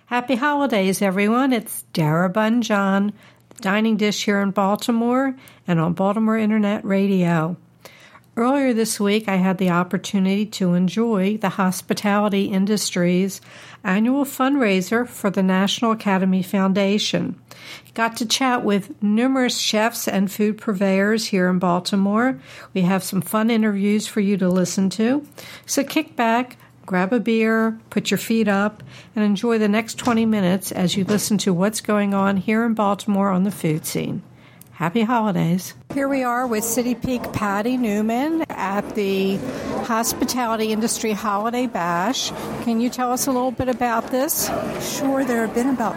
Happy holidays, everyone. It's Dara Bunjohn, the Dining Dish here in Baltimore and on Baltimore Internet Radio. Earlier this week, I had the opportunity to enjoy the hospitality industry's annual fundraiser for the National Academy Foundation. Got to chat with numerous chefs and food purveyors here in Baltimore. We have some fun interviews for you to listen to. So kick back, grab a beer, put your feet up, and enjoy the next 20 minutes as you listen to what's going on here in Baltimore on the food scene. Happy holidays. Here we are with City Peak Patty Newman at the Hospitality Industry Holiday Bash. Can you tell us a little bit about this? Sure. There have been about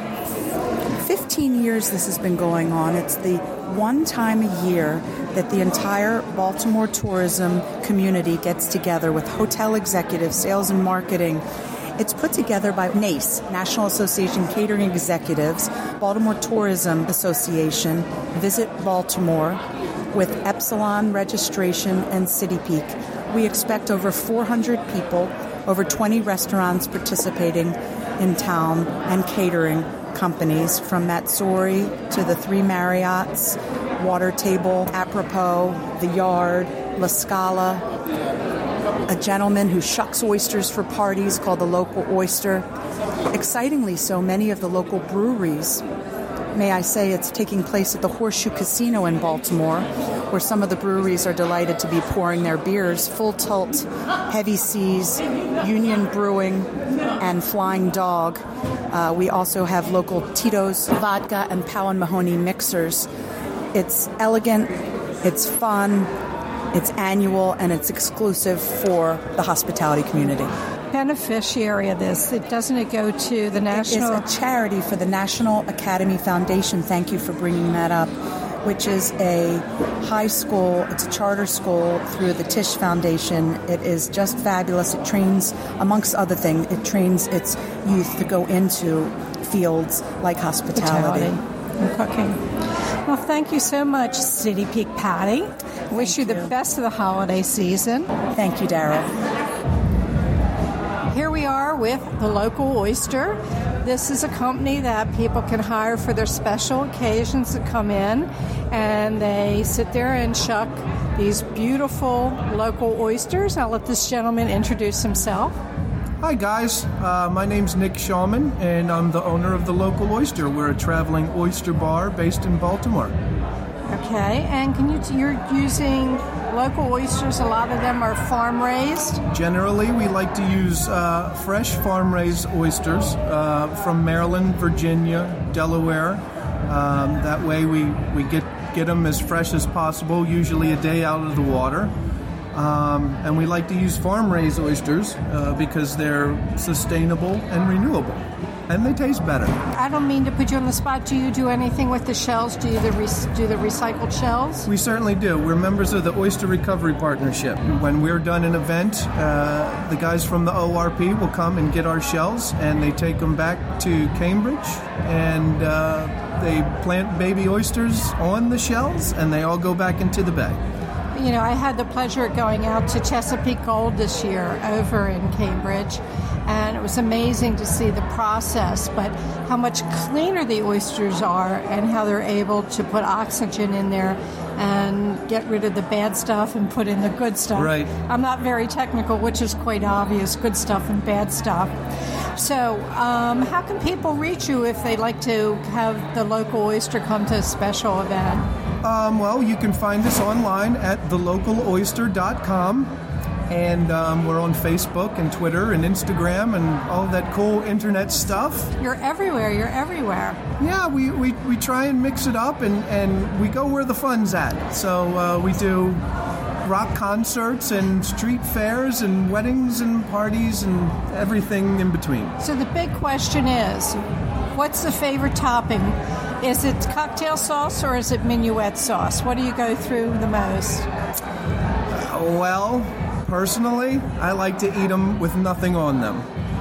15 years this has been going on. It's the one time a year that the entire Baltimore tourism community gets together with hotel executives, sales and marketing. It's put together by NACE, National Association Catering Executives, Baltimore Tourism Association, Visit Baltimore, with Epsilon Registration and City Peak. We expect over 400 people, over 20 restaurants participating in town, and catering companies from Matsuri to the 3 Marriotts, Water Table, Apropos, The Yard, La Scala, a gentleman who shucks oysters for parties called the Local Oyster. Excitingly so, many of the local breweries, may I say it's taking place at the Horseshoe Casino in Baltimore, where some of the breweries are delighted to be pouring their beers. Full Tilt, Heavy Seas, Union Brewing, and Flying Dog. We also have local Tito's Vodka and Powell & Mahoney mixers. It's elegant, it's fun, it's annual, and it's exclusive for the hospitality community. Beneficiary of this, doesn't it go to the National... It is a charity for the National Academy Foundation. Thank you for bringing that up, which is a high school. It's a charter school through the Tisch Foundation. It is just fabulous. It trains, amongst other things, it trains its youth to go into fields like hospitality. And cooking. Well, thank you so much, City Peak Patty. Wish you the best of the holiday season. Thank you, Dara. Here we are with the Local Oyster. This is a company that people can hire for their special occasions to come in, and they sit there and shuck these beautiful local oysters. I'll let this gentleman introduce himself. Hi guys, my name's Nick Shawman, and I'm the owner of the Local Oyster. We're a traveling oyster bar based in Baltimore. Okay, and you're using local oysters. A lot of them are farm raised. Generally, we like to use fresh farm raised oysters from Maryland, Virginia, Delaware. That way, we get them as fresh as possible, usually a day out of the water. And we like to use farm-raised oysters because they're sustainable and renewable, and they taste better. I don't mean to put you on the spot. Do you do anything with the shells? Do you do the recycled shells? We certainly do. We're members of the Oyster Recovery Partnership. When we're done an event, the guys from the ORP will come and get our shells, and they take them back to Cambridge, and they plant baby oysters on the shells, and they all go back into the bay. You know, I had the pleasure of going out to Chesapeake Gold this year over in Cambridge, and it was amazing to see the process, but how much cleaner the oysters are and how they're able to put oxygen in there and get rid of the bad stuff and put in the good stuff. Right. I'm not very technical, which is quite obvious, good stuff and bad stuff. So how can people reach you if they'd like to have the Local Oyster come to a special event? Well, you can find us online at thelocaloyster.com, and we're on Facebook and Twitter and Instagram and all that cool internet stuff. You're everywhere. Yeah, we try and mix it up, and we go where the fun's at. So we do rock concerts and street fairs and weddings and parties and everything in between. So the big question is, what's the favorite topping? Is it cocktail sauce or is it minuet sauce? What do you go through the most? Well, personally, I like to eat them with nothing on them.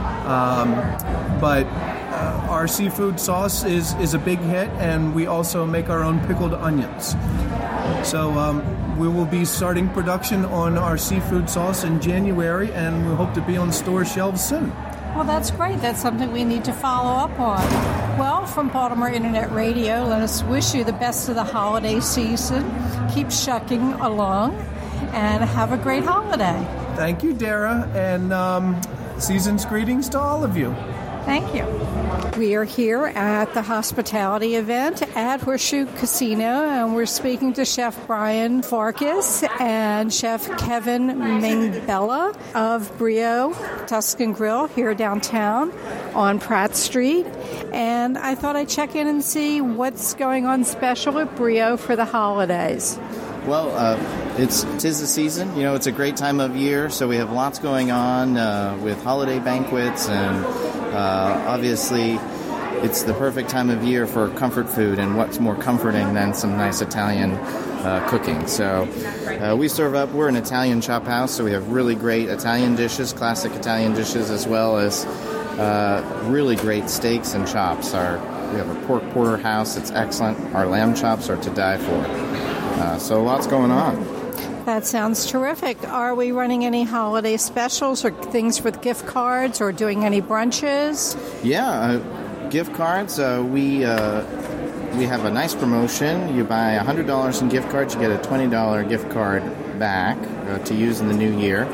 But our seafood sauce is a big hit, and we also make our own pickled onions. So we will be starting production on our seafood sauce in January, and we hope to be on store shelves soon. Well, that's great. That's something we need to follow up on. Well, from Baltimore Internet Radio, let us wish you the best of the holiday season. Keep shucking along, and have a great holiday. Thank you, Dara, and season's greetings to all of you. Thank you. We are here at the hospitality event at Horseshoe Casino, and we're speaking to Chef Brian Farkas and Chef Kevin Mingbella of Brio Tuscan Grill here downtown on Pratt Street. And I thought I'd check in and see what's going on special at Brio for the holidays. Well, tis the season. You know, it's a great time of year, so we have lots going on with holiday banquets, and obviously it's the perfect time of year for comfort food, and what's more comforting than some nice Italian cooking. So we serve up, we're an Italian chop house, so we have really great Italian dishes, classic Italian dishes, as well as really great steaks and chops. We have a pork porterhouse, it's excellent. Our lamb chops are to die for. So lots going on. That sounds terrific. Are we running any holiday specials or things with gift cards or doing any brunches? Yeah, gift cards. We have a nice promotion. You buy $100 in gift cards, you get a $20 gift card back to use in the new year.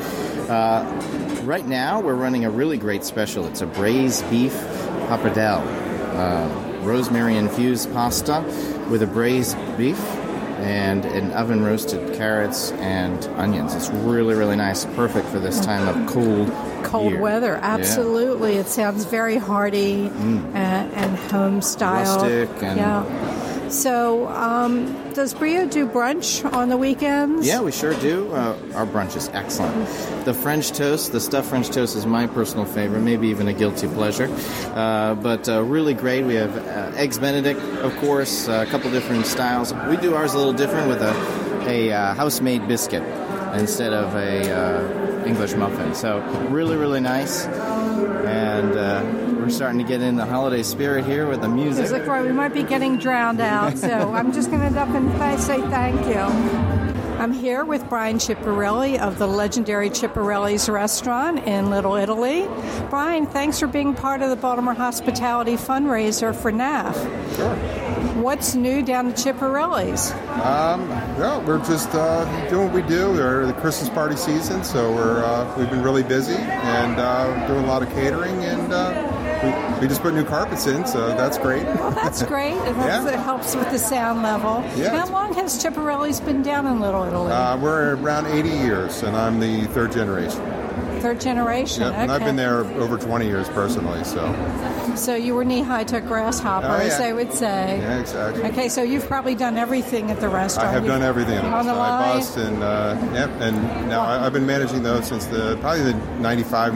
Right now, we're running a really great special. It's a braised beef pappardelle, rosemary-infused pasta with a braised beef and an oven-roasted carrots and onions. It's really, really nice. Perfect for this time of cold year. Weather. Absolutely. Yeah. It sounds very hearty and home style. Rustic. And yeah. So, does Brio do brunch on the weekends? Yeah, we sure do. Our brunch is excellent. The French toast, the stuffed French toast, is my personal favorite, maybe even a guilty pleasure. But really great. We have Eggs Benedict, of course, a couple different styles. We do ours a little different with a house-made biscuit instead of a English muffin. So really, really nice. And we're starting to get in the holiday spirit here with the music. It's like, right, we might be getting drowned out, so I'm just going to end up and say thank you. I'm here with Brian Chiapparelli of the legendary Chiapparelli's restaurant in Little Italy. Brian, thanks for being part of the Baltimore Hospitality fundraiser for NAF. Sure. What's new down at Chiapparelli's? Well, we're just doing what we do. We're the Christmas party season, so we've been really busy and doing a lot of catering, and we just put new carpets in, so that's great. Well, that's great. It helps with the sound level. Yeah. How long has Chiapparelli's been down in Little Italy? We're around 80 years, and I'm the third generation. Third generation, Yep. okay. And I've been there over 20 years personally, so. So you were knee-high to a grasshopper, as they would say. Yeah, exactly. Okay, so you've probably done everything at the restaurant. I have done everything at the on the line. I bossed and now I've been managing those since probably the 95.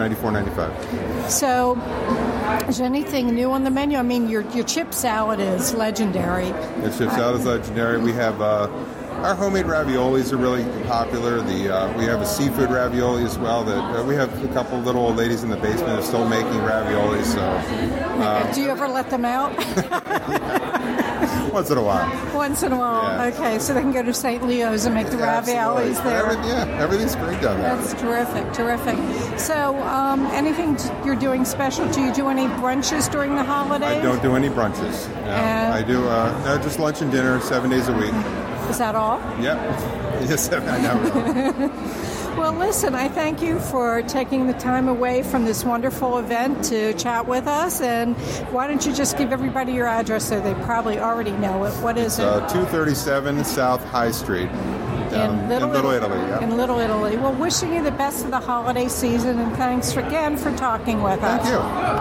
So, is there anything new on the menu? I mean, your chip salad is legendary. The chip salad is legendary. We have our homemade raviolis are really popular. We have a seafood ravioli as well. That we have a couple little old ladies in the basement that are still making raviolis. So, do you ever let them out? Once in a while. Once in a while. Yeah. Okay, so they can go to St. Leo's and make the raviolis there. Everything's great down there. That's terrific. So, anything you're doing special? Do you do any brunches during the holidays? I don't do any brunches. No. I do just lunch and dinner 7 days a week. Is that all? Yep. Yes, I know. Well, listen, I thank you for taking the time away from this wonderful event to chat with us. And why don't you just give everybody your address so they probably already know it. What is it? 237 South High Street. In Little Italy. Yeah. In Little Italy. Well, wishing you the best of the holiday season, and thanks again for talking with us. Thank you.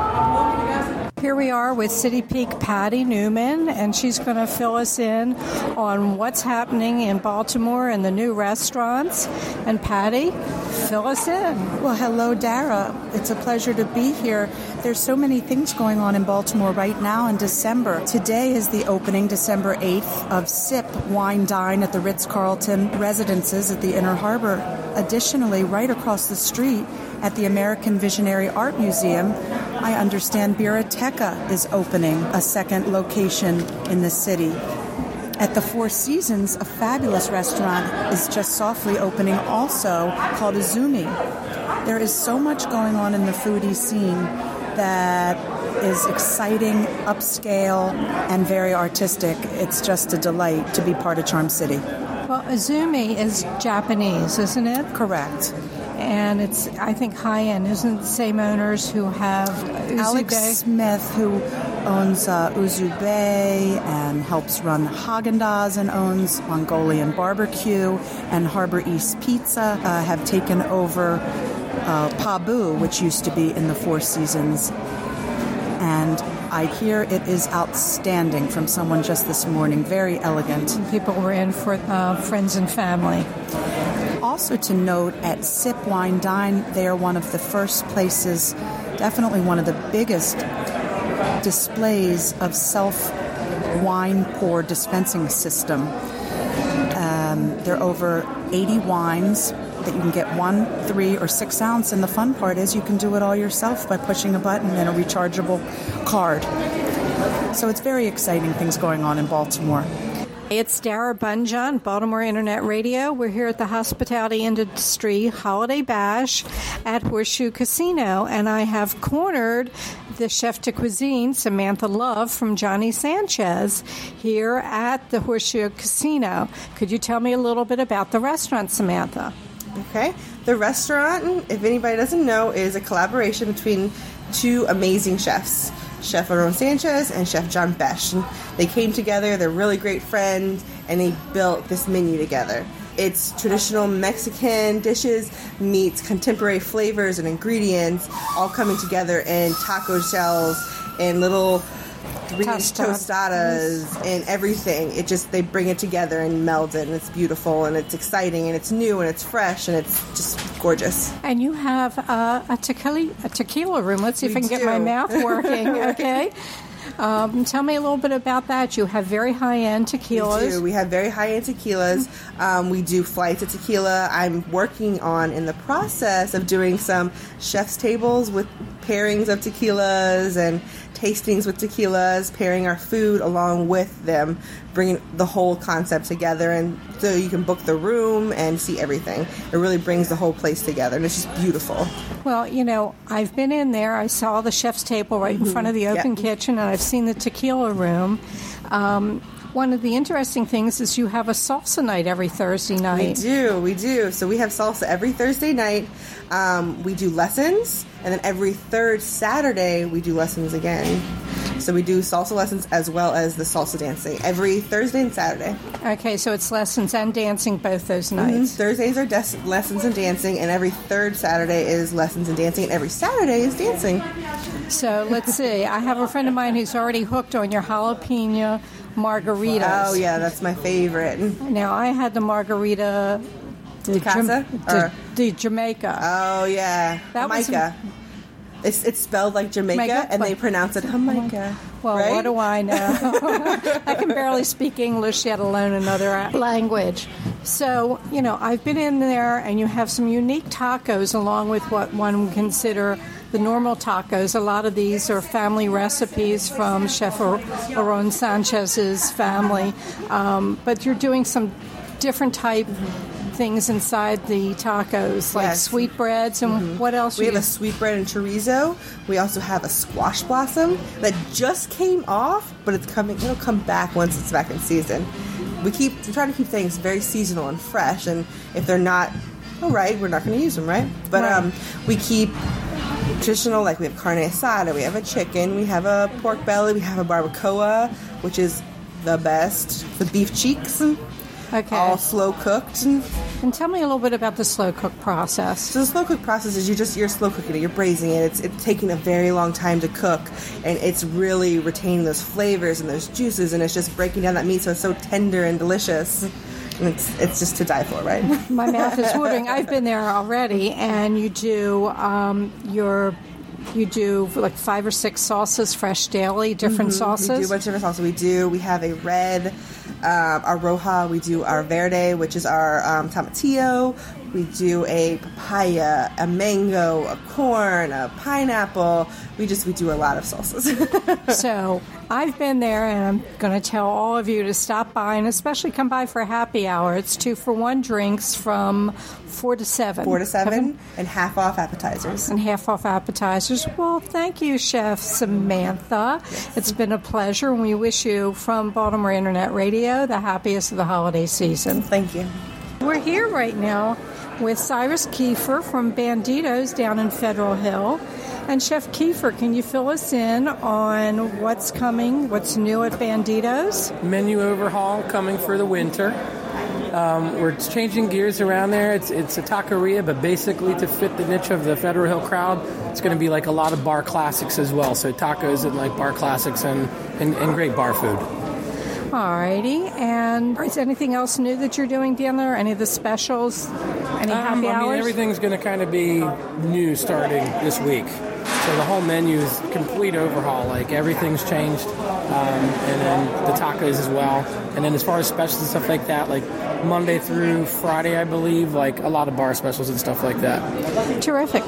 Here we are with City Peak Patty Newman, and she's going to fill us in on what's happening in Baltimore and the new restaurants. And Patty, fill us in. Well, hello, Dara. It's a pleasure to be here. There's so many things going on in Baltimore right now in December. Today is the opening, December 8th, of SIP Wine Dine at the Ritz-Carlton Residences at the Inner Harbor. Additionally, right across the street at the American Visionary Art Museum, I understand Biroteca is opening a second location in the city. At the Four Seasons, a fabulous restaurant is just softly opening also, called Izumi. There is so much going on in the foodie scene. that is exciting, upscale, and very artistic. It's just a delight to be part of Charm City. Well, Izumi is Japanese, isn't it? Correct. And it's, I think, high-end. Isn't it the same owners who have Uzube? Alex Smith, who owns Uzube and helps run Haagen-Dazs and owns Mongolian Barbecue and Harbor East Pizza, have taken over Pabu, which used to be in the Four Seasons. And I hear it is outstanding from someone just this morning. Very elegant. People were in for friends and family. Also to note, at Sip Wine Dine, they are one of the first places, definitely one of the biggest displays of self-wine pour dispensing system. There are over 80 wines that you can get 1, 3, or 6 ounce, and the fun part is you can do it all yourself by pushing a button and a rechargeable card. So it's very exciting things going on in Baltimore. It's Dara Bunjon, Baltimore Internet Radio. We're here at the Hospitality Industry Holiday Bash at Horseshoe Casino, and I have cornered the chef de cuisine, Samantha Love, from Johnny Sanchez, here at the Horseshoe Casino. Could you tell me a little bit about the restaurant, Samantha? Okay. The restaurant, if anybody doesn't know, is a collaboration between two amazing chefs, Chef Aaron Sanchez and Chef John Besh. And they came together, they're really great friends, and they built this menu together. It's traditional Mexican dishes meets contemporary flavors and ingredients all coming together in taco shells and little 3-inch tostadas and everything. They bring it together and meld it, and it's beautiful, and it's exciting, and it's new, and it's fresh, and it's just gorgeous. And you have a tequila room. Let's see if I can get my mouth working, okay? Tell me a little bit about that. You have very high-end tequilas. We do. We have very high-end tequilas. We do flights of tequila. I'm working on, in the process of doing some chef's tables with pairings of tequilas and tastings with tequilas, pairing our food along with them, bringing the whole concept together, and so you can book the room and see everything. It really brings the whole place together, and it's just beautiful. Well, I've been in there. I saw the chef's table right in front of the open kitchen, and I've seen the tequila room. One of the interesting things is you have a salsa night every Thursday night. We do. So we have salsa every Thursday night. We do lessons, and then every third Saturday we do lessons again. So we do salsa lessons as well as the salsa dancing every Thursday and Saturday. Okay, so it's lessons and dancing both those nights. Thursdays are lessons and dancing, and every third Saturday is lessons and dancing, and every Saturday is dancing. So let's see. I have a friend of mine who's already hooked on your jalapeno margaritas. Oh, yeah, that's my favorite. Now, I had the margarita de casa? De Jamaica. Oh, yeah. Jamaica. It's spelled like Jamaica, and they pronounce it Jamaica. Well, right? What do I know? I can barely speak English, yet alone another language. So, I've been in there, and you have some unique tacos along with what one would consider the normal tacos. A lot of these are family recipes from Chef Aaron Sanchez's family, but you're doing some different type things inside the tacos, like sweetbreads, and what else? We have a sweetbread and chorizo. We also have a squash blossom that just came off, but it'll come back once it's back in season. We try to keep things very seasonal and fresh, and if they're not all right, we're not going to use them, right? But we keep traditional, like we have carne asada, we have a chicken, we have a pork belly, we have a barbacoa, which is the best. The beef cheeks. Okay. All slow cooked. And tell me a little bit about the slow cook process. So the slow cook process is you're slow cooking it, you're braising it. It's taking a very long time to cook, and it's really retaining those flavors and those juices, and it's just breaking down that meat so it's so tender and delicious. And it's just to die for, right? My mouth is watering. I've been there already, and you do You do like 5 or 6 salsas fresh daily, different sauces? We do a bunch of different salsas. We have a red, our roja, we do our verde, which is our tomatillo. We do a papaya, a mango, a corn, a pineapple. We do a lot of salsas. So I've been there, and I'm going to tell all of you to stop by, and especially come by for happy hour. It's 2-for-1 drinks from 4 to 7. 4 to 7, and half off appetizers. And half off appetizers. Well, thank you, Chef Samantha. Yes. It's been a pleasure, and we wish you from Baltimore Internet Radio the happiest of the holiday season. Thank you. We're here right now with Cyrus Kiefer from Banditos down in Federal Hill. And Chef Kiefer, can you fill us in on what's coming, what's new at Banditos? Menu overhaul coming for the winter. We're changing gears around there. It's a taqueria, but basically to fit the niche of the Federal Hill crowd, it's going to be like a lot of bar classics as well. So tacos and like bar classics and great bar food. Alrighty, and is anything else new that you're doing down there? Any of the specials? Any happy hours? I mean, everything's going to kind of be new starting this week. So the whole menu is complete overhaul. Like everything's changed, and then the tacos as well. And then as far as specials and stuff like that, like Monday through Friday, I believe, like a lot of bar specials and stuff like that. Terrific.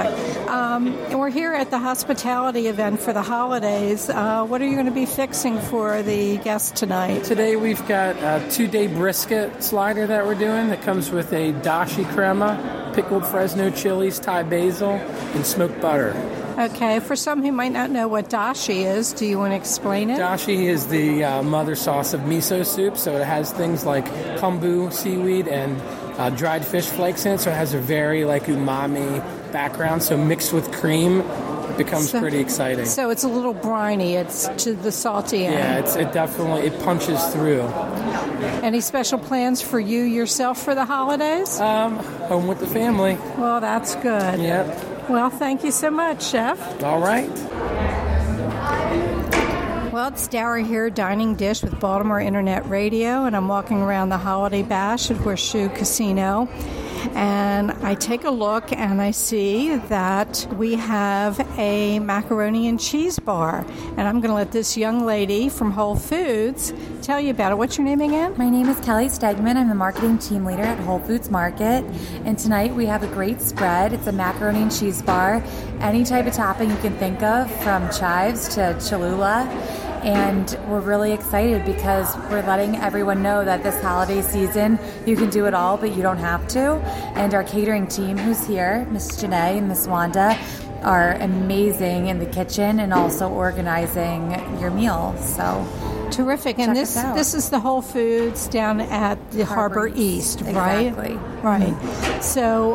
And we're here at the hospitality event for the holidays. What are you going to be fixing for the guests tonight? Today we've got a 2-day brisket slider that we're doing that comes with a dashi crema, pickled Fresno chilies, Thai basil, and smoked butter. Okay, for some who might not know what dashi is, do you want to explain it? Dashi is the mother sauce of miso soup, so it has things like kombu seaweed and dried fish flakes in it, so it has a very like umami background, so mixed with cream, it becomes pretty exciting. So it's a little briny, it's to the salty end. Yeah, it definitely punches through. Any special plans for you yourself for the holidays? Home with the family. Well, that's good. Yep. Well, thank you so much, Chef. All right. Well, it's Dara here, Dining Dish with Baltimore Internet Radio, and I'm walking around the Holiday Bash at Horseshoe Casino. And I take a look and I see that we have a macaroni and cheese bar. And I'm going to let this young lady from Whole Foods tell you about it. What's your name again? My name is Kelly Stegman. I'm the marketing team leader at Whole Foods Market. And tonight we have a great spread. It's a macaroni and cheese bar. Any type of topping you can think of, from chives to Cholula. And we're really excited because we're letting everyone know that this holiday season, you can do it all, but you don't have to. And our catering team, who's here, Miss Janae and Miss Wanda, are amazing in the kitchen and also organizing your meal. So terrific. And this is the Whole Foods down at the Harbor East, right? Exactly. Right. Mm-hmm.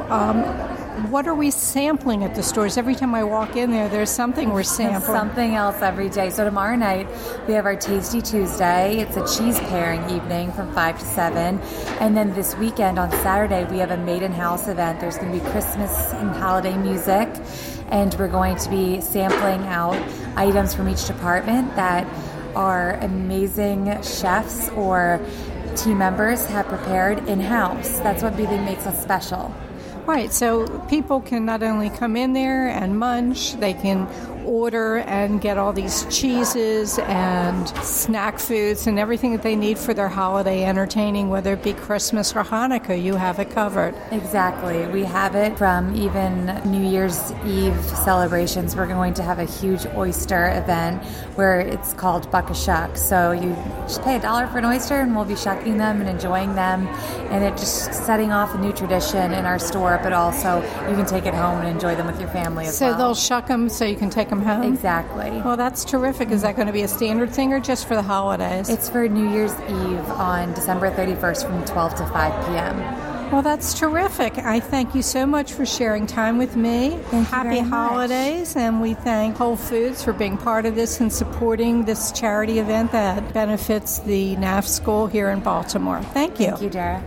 So what are we sampling at the stores? Every time I walk in there, there's something we're sampling. Something else every day. So tomorrow night, we have our Tasty Tuesday. It's a cheese pairing evening from 5 to 7. And then this weekend on Saturday, we have a Maiden House event. There's going to be Christmas and holiday music. And we're going to be sampling out items from each department that our amazing chefs or team members have prepared in-house. That's what really makes us special. Right, so people can not only come in there and munch, they can order and get all these cheeses and snack foods and everything that they need for their holiday entertaining, whether it be Christmas or Hanukkah. You have it covered. Exactly. We have it from even New Year's Eve celebrations. We're going to have a huge oyster event where it's called Buck a Shuck. So you just pay $1 for an oyster and we'll be shucking them and enjoying them. And it's just setting off a new tradition in our store, but also you can take it home and enjoy them with your family as well. So they'll shuck them so you can take them home? Exactly. Well, that's terrific. Is that going to be a standard thing or just for the holidays? It's for New Year's Eve on December 31st from 12 to 5 p.m. Well, that's terrific. I thank you so much for sharing time with me. Happy holidays, and we thank Whole Foods for being part of this and supporting this charity event that benefits the NAF School here in Baltimore. Thank you. Thank you, Dara.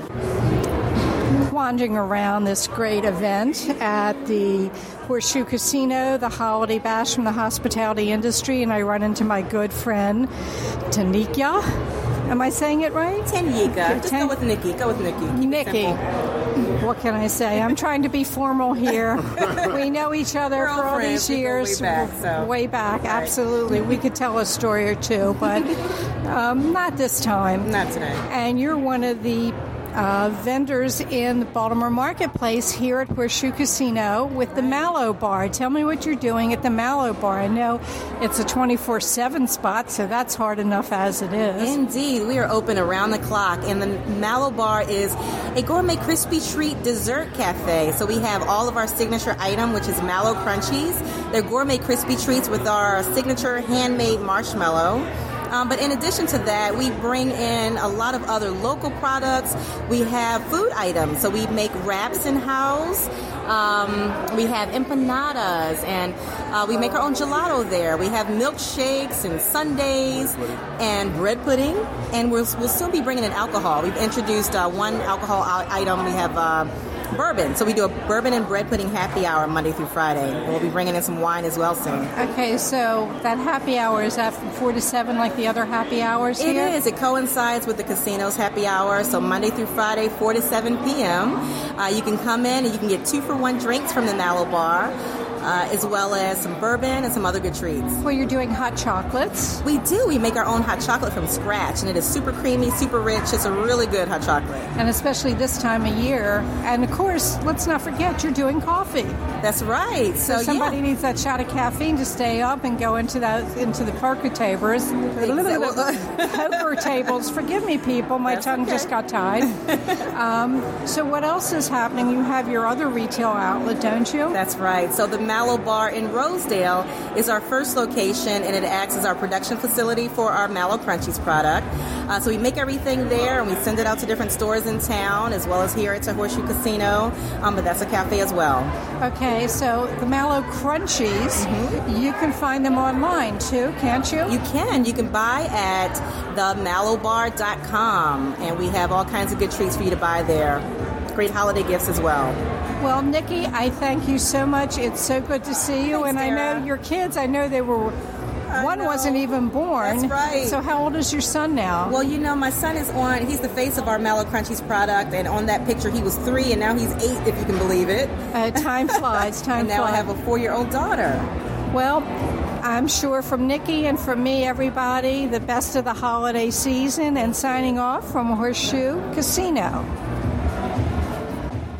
Wandering around this great event at the Horseshoe Casino, the Holiday Bash from the hospitality industry, and I run into my good friend, Tanika. Am I saying it right? Tanika. Just go with Nikki. Go with Nikki. Nikki. What can I say? I'm trying to be formal here. We know each other for all these years. Way back, absolutely. We could tell a story or two, but not this time. Not today. And you're one of the vendors in the Baltimore Marketplace here at Horseshoe Casino with the Mallow Bar. Tell me what you're doing at the Mallow Bar. I know it's a 24/7 spot, so that's hard enough as it is. Indeed. We are open around the clock, and the Mallow Bar is a gourmet crispy treat dessert cafe. So we have all of our signature item, which is Mallow Crunchies. They're gourmet crispy treats with our signature handmade marshmallow. But in addition to that, we bring in a lot of other local products. We have food items. So we make wraps in-house. We have empanadas, and we make our own gelato there. We have milkshakes and sundaes and bread pudding. And we'll soon be bringing in alcohol. We've introduced one alcohol item. We have bourbon. So we do a bourbon and bread pudding happy hour Monday through Friday. And we'll be bringing in some wine as well soon. Okay, so that happy hour, is that from 4 to 7 like the other happy hours here? It is. It coincides with the casino's happy hour. So Monday through Friday, 4 to 7 p.m. You can come in and you can get 2-for-1 drinks from the Mallow Bar. As well as some bourbon and some other good treats. Well, you're doing hot chocolates. We do. We make our own hot chocolate from scratch, and it is super creamy, super rich. It's a really good hot chocolate. And especially this time of year. And, of course, let's not forget you're doing coffee. That's right. So somebody needs that shot of caffeine to stay up and go into the poker tables. Poker tables. Forgive me, people. My tongue just got tied. So what else is happening? You have your other retail outlet, don't you? That's right. So the Mallow Bar in Rosedale is our first location, and it acts as our production facility for our Mallow Crunchies product. So we make everything there, and we send it out to different stores in town, as well as here at Horseshoe Casino, but that's a cafe as well. Okay, so the Mallow Crunchies, you can find them online too, can't you? You can. You can buy at themallowbar.com, and we have all kinds of good treats for you to buy there. Great holiday gifts as well. Well, Nikki, I thank you so much. It's so good to see you. Thanks, and Sarah. I know your kids, they were... One wasn't even born. That's right. So how old is your son now? Well, my son is he's the face of our Mallow Crunchies product, and on that picture he was 3, and now he's 8, if you can believe it. Time flies, and now I have a 4-year-old daughter. Well, I'm sure from Nikki and from me, everybody, the best of the holiday season, and signing off from Horseshoe Casino.